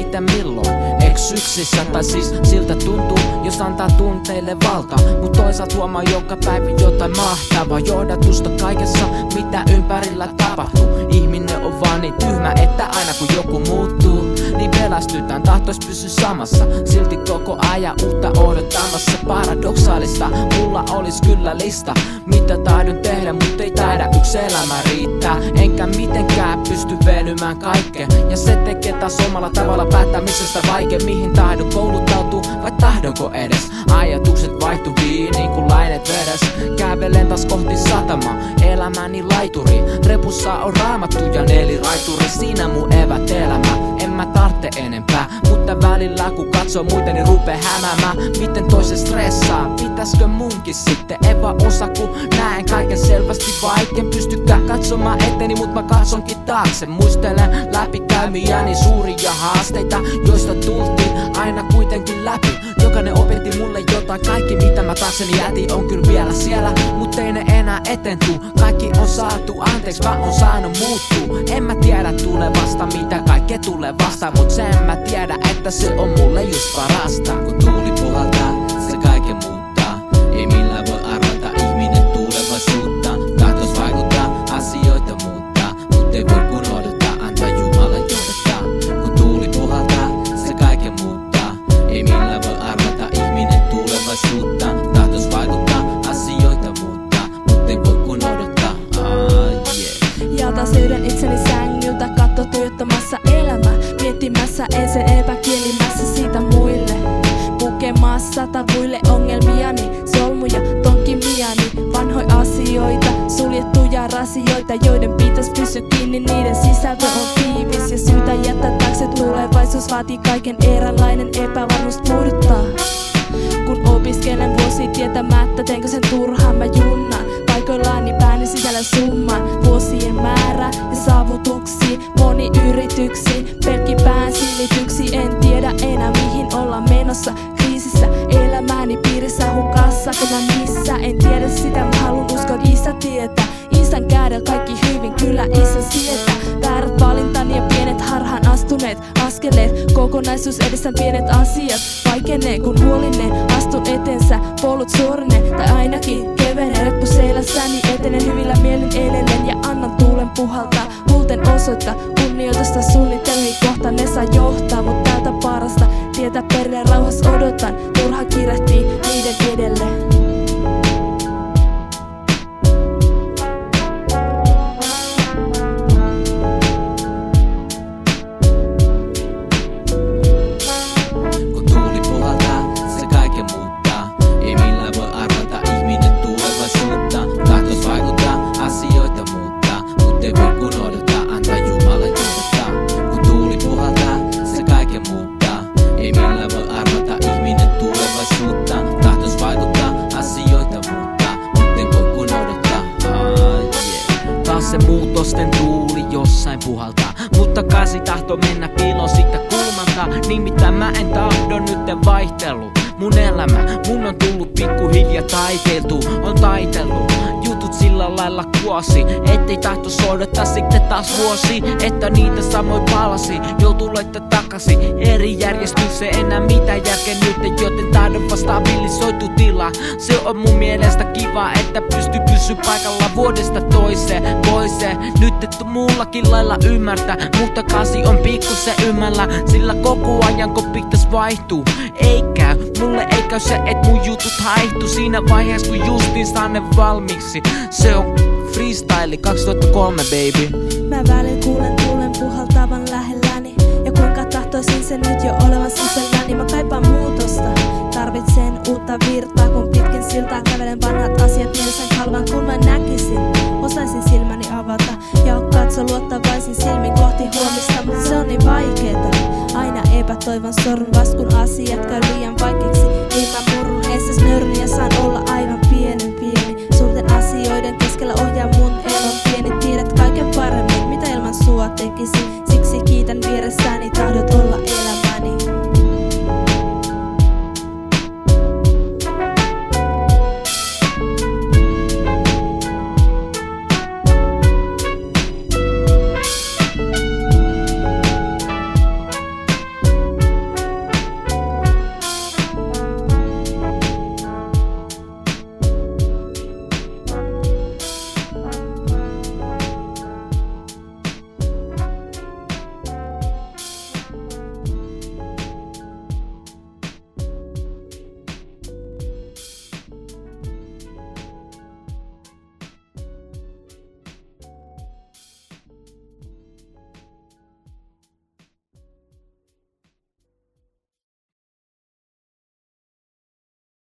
miten milloin. Eksyksissä, tai siis siltä tuntuu, jos antaa tunteille valta. Mut toisaalta huomaa joka päivä jotain mahtavaa, johdatusta kaikessa, mitä ympärillä tapahtuu. Ihminen on vaan niin tyhmä, että aina kun joku muuttuu, niin pelästytään, tahtois pysyä samassa. Silti koko ajan uutta odottamassa, paradoksaalista. Mulla olis kyllä lista, mitä taidon tehdä, mut ei taida yksi elämä riittää. Enkä mitenkään pysty venymään kaikkeen, ja se tekee taas omalla tavalla päättämisestä vaikea. Mihin tahdon kouluttautuu, vai tahdonko edes? Ajatukset vaihtuvii niin kuin lainet vedes. Kävelen taas kohti satamaa, elämäni laituri. Repussa on raamattu ja neliraituri, siinä mun evät elämä. En mä tartte enempää, mutta välillä kun katsoo muita, niin rupee hämäämään. Miten toisen stressaa, pitäskö munkin sitten? En vaan osa kun näen kaiken selvästi, vaiken pystykään katsomaan eteni, mut mä katsonkin taakse. Muistelen läpikäymiäni suuria haasteita, joista tultiin aina kuitenkin läpi. Jokainen opetti mulle jotain, kaikki mitä mä taakseni jätin on kyllä vielä siellä, mut ei ne enää eteen tuu. Kaikki on saatu anteeksi, mä oon saanut muuttuu. En mä tiedä tulevasta, mitä kaikkea tulee vastaan, mut sen mä tiedän, että se on mulle just parasta. Kun tuuli puhaltaa, se kaiken muuttaa. Ei millään voi arvata ihminen tulevaisuutta. Tahtos vaikuttaa, asioita muuttaa, mut ei voi kun odottaa, antaa Jumala johdattaa. Kun tuuli puhaltaa, se kaiken muuttaa. Ei millään voi arvata ihminen tulevaisuutta. Tahtos vaikuttaa, asioita muuttaa, mut ei voi kun odottaa. Ja taas löydän itseni sängyltä, katto tuijottamassa elämää. Miettimässä ensin epäkielimässä siitä muille. Pukemassa tavuille ongelmiani, solmuja, tonkimiani. Vanhoja asioita, suljettuja rasioita, joiden pitäis pysyä kiinni, niiden sisältö on tiivis. Ja syytä jättää taakse, tulevaisuus vaatii kaiken eräänlainen epävarmuus purtaa. Kun opiskelen vuosi tietämättä, teenkö sen turhaan mä junnaan. Paikoillani pääni sisällä summaan vuosien määrä ja saavutuksia, moni yrityksiin, pelkki pään silityksi. En tiedä enää mihin ollaan menossa, kriisissä elämäni piirissä hukassa. Kun mä missä, en tiedä sitä, mä haluun uskon isä tietää. Isän kädellä kaikki hyvin, kyllä isä sietää. Väärät valintani ja pienet harhaan astuneet askeleet, kokonaisuus edessä pienet asiat vaikenee. Kun huolinen astun etensä, polut suorine tai ainakin kevenen reppu selässäni. Etenen hyvillä mielin edelleen ja annan tuulen puhaltaa. Huulten osoittaa kunnioitusta suunnitelmiin, kohta ne saa johtaa mut täältä parasta tietä perille rauhassa odotan. Turha kiirehtii niiden edelleen. Se muutosten tuuli jossain puhaltaa, mutta kasi tahto mennä piiloon siitä kulmalta. Nimittäin mä en tahdo nytten vaihtelu. Mun elämä, mun on tullut pikkuhiljaa taiteiltu. On taitellut jutut sillä lailla kuosi, ettei tahtos odottaa sitten taas vuosi, että niitä samoin palasi. Joutuu laittaa takaisin eri järjestykseen, enää mitään järkeä nyt, joten tahdon vasta stabilisoitu tila. Se on mun mielestä kiva, että pystyy pysyä paikalla vuodesta toiseen. Voise nyt et muullakin lailla ymmärtää, mutta kasi on pikkusen ymmällä, sillä koko ajan kun pitäis vaihtuu. Ei käy, mulle ei käy se, et mun jutut haihtuu siinä vaiheessa kun justiin saan ne valmiiksi. Se on freestyle 2003 baby. Mä välillä kuulen tuulen puhaltavan lähelläni, ja kuinka tahtoisin sen nyt jo olevan sisälläni. Mä kaipaan muutosta, tarvitsen uutta virtaa, kun pitkin siltaa kävelen vanhat asiat mielessä halvan kun mä näkisin. Osaisin silmäni avata ja katso luottavaisin silmin kohti huomista, mut se on niin vaikeeta. Aina epätoivon sorrun vaskun asiat käy liian vaikeiksi. Niin mä murrun heistäs nöyryn ja saan olla aivan pieni. Suurten asioiden keskellä ohjaa mun elon pieni. Tiedät kaiken paremmin mitä ilman sua tekisi. Siksi kiitän vieressäni, tahdot olla elämä.